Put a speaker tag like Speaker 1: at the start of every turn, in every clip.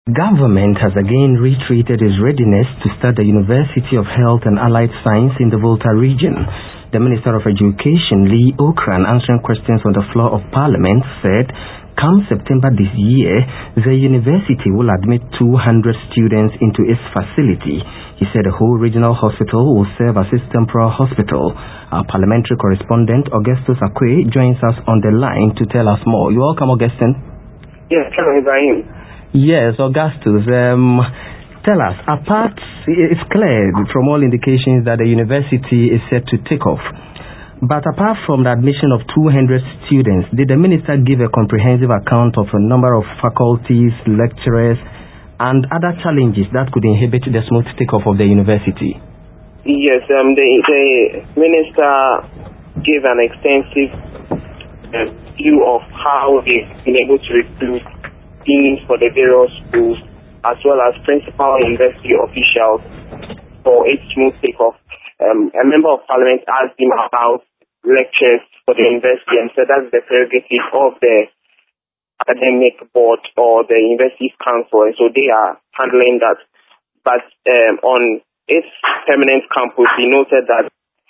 Speaker 1: Government has again reiterated its readiness to start the University of Health and Allied Science in the Volta region. The Minister of Education, Lee Okran, answering questions on the floor of Parliament, said come September this year, the university will admit 200 students into its facility. He said the whole regional hospital will serve as its temporary hospital. Our parliamentary correspondent, Augustus Akwe, joins us on the line to tell us more. You're welcome, Augustine.
Speaker 2: Yes, hello, Ibrahim.
Speaker 1: Yes, Augustus, tell us, it's clear from all indications that the university is set to take off. But apart from the admission of 200 students, did the minister give a comprehensive account of a number of faculties, lecturers, and other challenges that could inhibit the smooth takeoff of the university?
Speaker 2: Yes, the minister gave an extensive view of how they've been able to recruit deans for the various schools, as well as principal university officials for its smooth takeoff. A member of parliament asked him about lectures for the university and said that's the prerogative of the academic board or the university's council, and so they are handling that. But on its permanent campus, he noted that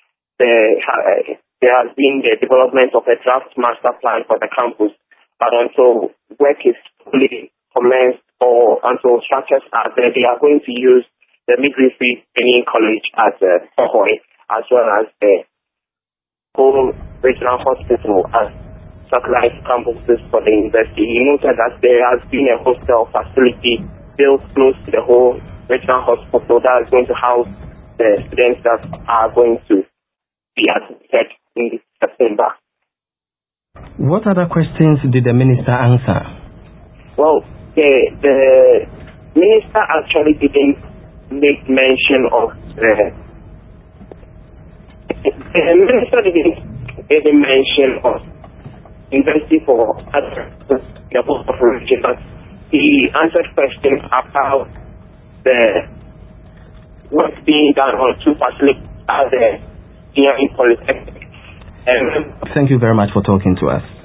Speaker 2: there has been the development of a draft master plan for the campus, but until work is fully commenced or until structures are there, they are going to use the midwifery training college at Hohoe, as well as the whole regional hospital as satellite campuses for the university. He noted that there has been a hostel facility built close to the whole regional hospital that is going to house the students that are going to be admitted in September.
Speaker 1: What other questions did the minister answer?
Speaker 2: Well, the minister actually didn't make mention of the minister didn't even mention of university for the whole of region, but he answered questions about what's being done on two facilities at the Polytechnic.
Speaker 1: Thank you very much for talking to us.